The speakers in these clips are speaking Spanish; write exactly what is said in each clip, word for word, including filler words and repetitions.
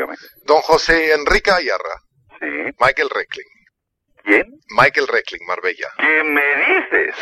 dígame. Don José Enrique Ayarra. Sí. Michael Reckling. ¿Quién? Michael Reckling, Marbella. ¿Qué me dices?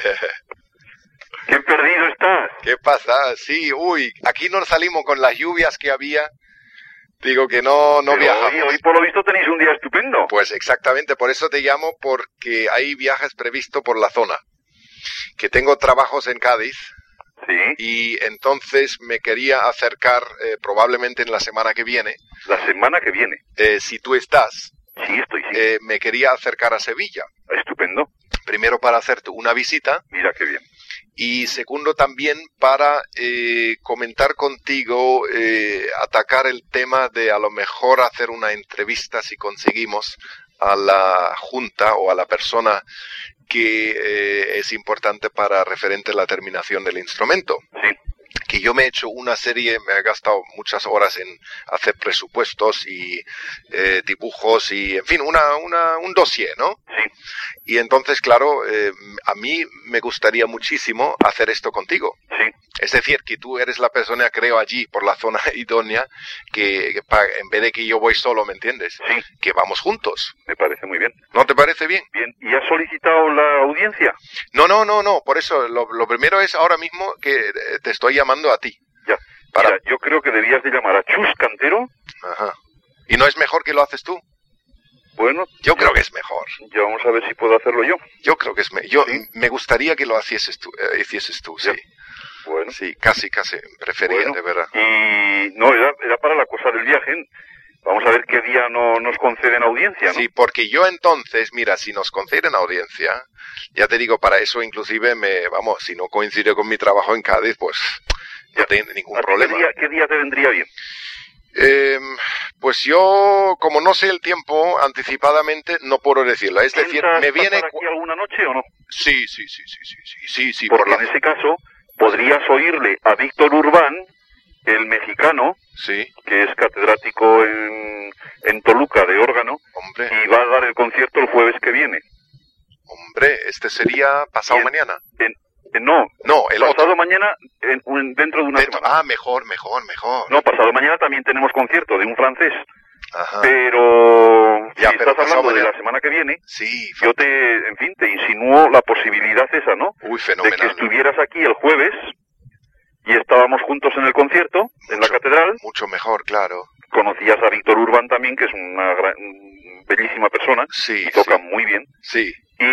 ¿Qué perdido estás? ¿Qué pasa? Sí, uy, aquí no salimos con las lluvias que había. Digo que no, no Pero viajamos. Hoy, hoy por lo visto tenéis un día estupendo. Pues exactamente, por eso te llamo, porque hay viajes previstos por la zona. Que tengo trabajos en Cádiz. Sí. Y entonces me quería acercar, eh, probablemente en la semana que viene. La semana que viene. Eh, si tú estás. Sí, estoy, sí. Eh, me quería acercar a Sevilla. Estupendo. Primero para hacerte una visita. Mira qué bien. Y segundo también para eh, comentar contigo, eh, atacar el tema de a lo mejor hacer una entrevista si conseguimos a la junta o a la persona que eh, es importante para referente a la terminación del instrumento. Sí. Que yo me he hecho una serie, me he gastado muchas horas en hacer presupuestos y eh, dibujos y, en fin, una, una, un dossier, ¿no? Sí. Y entonces, claro, eh, a mí me gustaría muchísimo hacer esto contigo. Sí. Es decir, que tú eres la persona, creo, allí, por la zona idónea, que, que pa, en vez de que yo voy solo, ¿me entiendes? Sí. Que vamos juntos. Me parece muy bien. ¿No te parece bien? Bien. ¿Y has solicitado la audiencia? No, no, no, no. Por eso, lo, lo primero es ahora mismo que te estoy llamando a ti. Ya. Para... Mira, yo creo que debías de llamar a Chus Cantero. Ajá. ¿Y no es mejor que lo haces tú? Bueno, yo creo que es mejor. Ya vamos a ver si puedo hacerlo yo. Yo creo que es me yo ¿Sí? me gustaría que lo hicieses tú, eh, hicieses tú, sí. Ya. Bueno. Sí, casi, casi prefería, bueno, de verdad. Y no, era, era para la cosa del viaje. Vamos a ver qué día no nos conceden audiencia, ¿no? Sí, porque yo entonces, mira, si nos conceden audiencia, ya te digo, para eso inclusive me, vamos, si no coincide con mi trabajo en Cádiz, pues no ya. tengo ningún problema. ¿Qué día, ¿Qué día te vendría bien? Eh, pues yo, como no sé el tiempo anticipadamente, no puedo decirlo. Es decir, me viene... aquí alguna noche o no? Sí, sí, sí, sí, sí, sí, sí, sí. Porque por la... en ese caso podrías oírle a Víctor Urbán, el mexicano, sí, que es catedrático en, en Toluca de órgano, hombre, y va a dar el concierto el jueves que viene. Hombre, este sería pasado en, mañana. En, en, no, no, el pasado otro. mañana en, en, dentro de una dentro, semana. Ah, mejor, mejor, mejor. No, pasado mañana también tenemos concierto de un francés. Ajá. Pero ya, si pero estás hablando mañana... de la semana que viene, sí, yo te, en fin, te insinúo la posibilidad esa, ¿no? Uy, fenomenal. De que estuvieras aquí el jueves y estábamos juntos en el concierto, mucho, en la catedral. Mucho mejor, claro. Conocías a Víctor Urbán también, que es una gran, bellísima persona. Sí, y toca sí. muy bien. Sí.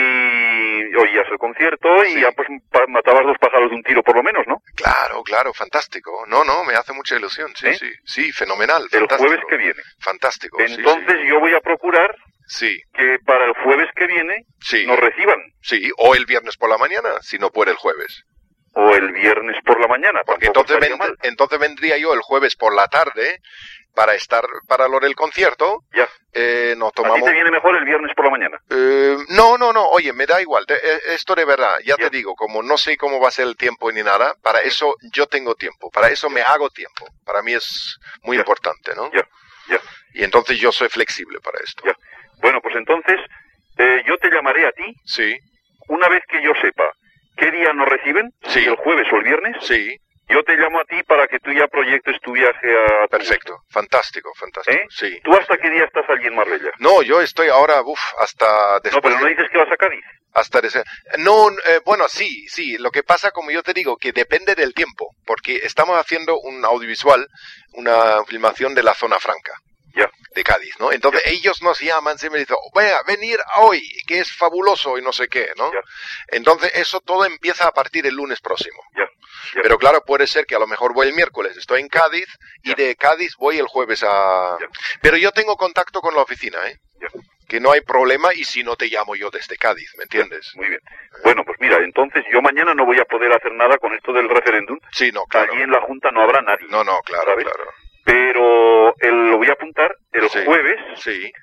Y oías el concierto y sí. ya pues matabas dos pájaros de un tiro por lo menos, ¿no? Claro, claro, fantástico. No, no, me hace mucha ilusión, sí, ¿Eh? sí. Sí, fenomenal, el fantástico. jueves que viene. Fantástico, Entonces sí, sí. yo voy a procurar sí. que para el jueves que viene sí. nos reciban. Sí, o el viernes por la mañana, si no puede el jueves. O el viernes por la mañana. Porque entonces, vend entonces vendría yo el jueves por la tarde para estar para lo del concierto. Ya. Eh, nos tomamos... ¿A ti te viene mejor el viernes por la mañana? Eh, no, no, no, oye, me da igual. De, esto de verdad, ya, ya te digo, como no sé cómo va a ser el tiempo ni nada, para eso yo tengo tiempo, para eso me hago tiempo. Para mí es muy ya. importante, ¿no? Ya, ya. Y entonces yo soy flexible para esto. Ya. Bueno, pues entonces eh, yo te llamaré a ti. Sí. Una vez que yo sepa qué día nos reciben, sí. si el jueves o el viernes. Sí. Yo te llamo a ti para que tú ya proyectes tu viaje a... Perfecto, fantástico, fantástico, ¿Eh? sí. ¿Tú hasta qué día estás allí en Marbella? No, yo estoy ahora, uff, hasta después... No, pero no dices que vas a Cádiz. Hasta ese... No, eh, bueno, sí, sí, lo que pasa, como yo te digo, que depende del tiempo, porque estamos haciendo un audiovisual, una filmación de la zona franca. Ya. De Cádiz, ¿no? Entonces ya. ellos nos llaman, siempre dicen, vaya, venir hoy, que es fabuloso y no sé qué, ¿no? Ya. Entonces eso todo empieza a partir del lunes próximo. Ya. Ya. Pero claro, puede ser que a lo mejor voy el miércoles, estoy en Cádiz, y ya. de Cádiz voy el jueves a... Ya. Pero yo tengo contacto con la oficina, ¿eh? Ya. Que no hay problema, y si no te llamo yo desde Cádiz, ¿me entiendes? Ya. Muy bien. Bueno, pues mira, entonces yo mañana no voy a poder hacer nada con esto del referéndum. Sí, no, claro. Allí en la Junta no habrá nadie. No, no, claro, ¿sabes? claro. Pero el, lo voy a apuntar el sí. jueves. Sí.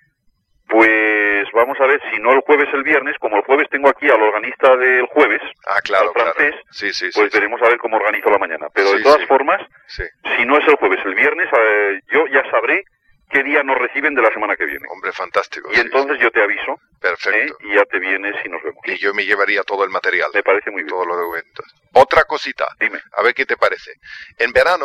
Pues vamos a ver, si no el jueves, el viernes, como el jueves tengo aquí al organista del jueves, ah, claro, al francés, claro. Sí, sí, pues sí, veremos sí. a ver cómo organizo la mañana. Pero sí, de todas sí. formas, sí. si no es el jueves, el viernes, eh, yo ya sabré qué día nos reciben de la semana que viene. Hombre, fantástico. Y sí, entonces sí. yo te aviso. Perfecto. ¿eh? Y ya te vienes y nos vemos. Y yo me llevaría todo el material. Me parece muy bien. Todos los documentos. Otra cosita. Dime. A ver qué te parece. En verano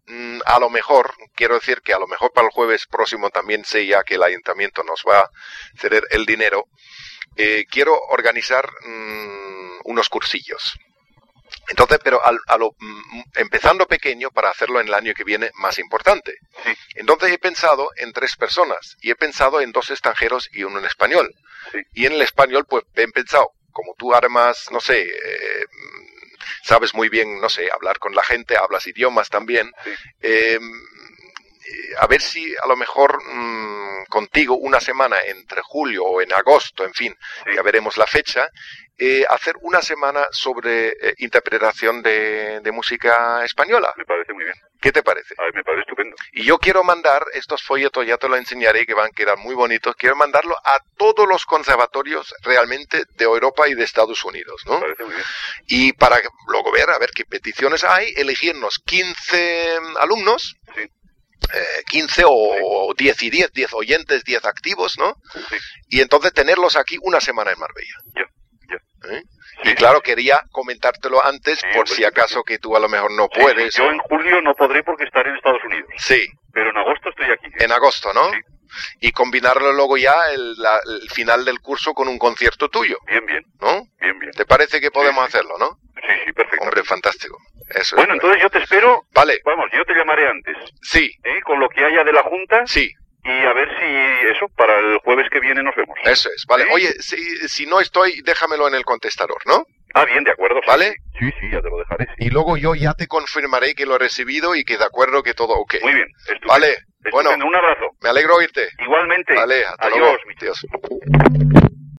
mm, a lo mejor, quiero decir que a lo mejor para el jueves próximo también sé ya que el ayuntamiento nos va a ceder el dinero, eh, quiero organizar mm, unos cursillos. Entonces, pero al, a lo, mm, empezando pequeño para hacerlo en el año que viene más importante. Sí. Entonces he pensado en tres personas y he pensado en dos extranjeros y uno en español. Sí. Y en el español, pues he pensado, como tú además, no sé, eh, sabes muy bien, no sé, hablar con la gente, hablas idiomas también, Sí. eh, a ver si a lo mejor mmm, contigo una semana entre julio o en agosto, en fin, Sí. ya veremos la fecha, eh, hacer una semana sobre eh, interpretación de, de música española. Me parece muy bien. ¿Qué te parece? A ver, me parece estupendo. Y yo quiero mandar estos folletos, ya te lo enseñaré, que van a quedar muy bonitos, quiero mandarlo a todos los conservatorios realmente de Europa y de Estados Unidos, ¿no? Me parece muy bien. Y para luego ver, a ver qué peticiones hay, elegirnos quince alumnos, Sí. eh, quince o diez y diez, diez oyentes, diez activos, ¿no? Sí. Y entonces tenerlos aquí una semana en Marbella. Ya, ya. ¿Eh? Sí, Y claro, quería comentártelo antes, Sí, por hombre, si acaso que tú a lo mejor no Sí, puedes. sí, yo en julio no podré porque estaré en Estados Unidos. Sí, Pero en agosto estoy aquí. en agosto, ¿no? Sí. Y combinarlo luego ya el, la- el final del curso con un concierto tuyo, Bien, bien. ¿no? Bien, bien. ¿Te parece que podemos Sí, sí. hacerlo, no? Sí, sí, perfecto. Hombre, fantástico. Eso Bueno, es. entonces yo te espero. Vale, Vamos, yo te llamaré antes. sí, ¿eh? Con lo que haya de la Junta. sí, Y a ver si eso, para el jueves que viene nos vemos. eso es. Vale, ¿Sí? oye, si, si no estoy, déjamelo en el contestador, ¿no? Ah, bien, de acuerdo. sí, ¿Vale? Sí, sí, sí, ya te lo dejaré. sí. Y luego yo ya te confirmaré que lo he recibido y que de acuerdo que todo ok. Muy bien. Estupendo. Vale, Estupendo. bueno. Un abrazo. Me alegro oírte. Igualmente. Vale, hasta Adiós, luego. mi Adiós.